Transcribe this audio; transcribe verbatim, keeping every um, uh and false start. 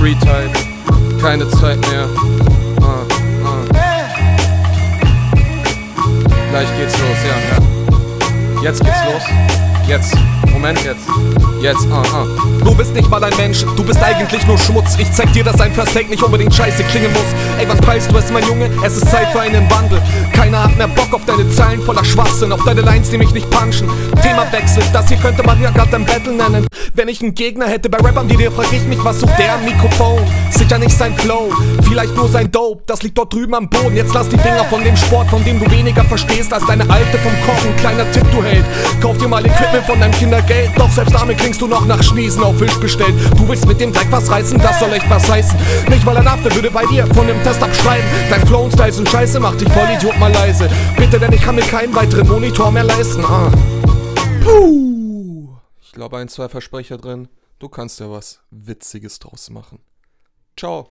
Free Time, keine Zeit mehr. Ah, ah. Gleich geht's los, ja, ja. Jetzt geht's los. Jetzt. Moment, jetzt. Jetzt, ah, ah. Du bist nicht mal ein Mensch, du bist eigentlich nur Schmutz. Ich zeig dir, dass ein First Take nicht unbedingt scheiße klingen muss. Ey, wann peilst du es, mein Junge? Es ist Zeit für einen Wandel. Keiner hat mehr Bock auf deine Zeilen voller Schwachsinn, auf deine Lines, die mich nicht punchen. Themawechsel, das hier könnte man ja grad ein Battle nennen. Wenn ich einen Gegner hätte bei Rappern wie dir, frag ich mich, was sucht der am Mikrofon? Sicher nicht sein Flow, vielleicht nur sein Dope. Das liegt dort drüben am Boden. Jetzt lass die Finger von dem Sport, von dem du weniger verstehst als deine Alte vom Kochen. Kleiner Tipp, du Held, kauf dir mal Equipment von deinem Kindergeld. Doch selbst damit klingst du noch nach Schniesen auf Fisch bestellt. Du willst mit dem Dreck was reißen, das soll echt was heißen. Nicht mal ein Affe würde bei dir von dem Test abschreiben. Dein Flow und Style sind scheiße, mach dich voll Idiot mal leise. Bitte, denn ich kann mir keinen weiteren Monitor mehr leisten. Ah. Puh. Ich glaube, ein, zwei Versprecher drin. Du kannst ja was Witziges draus machen. Ciao.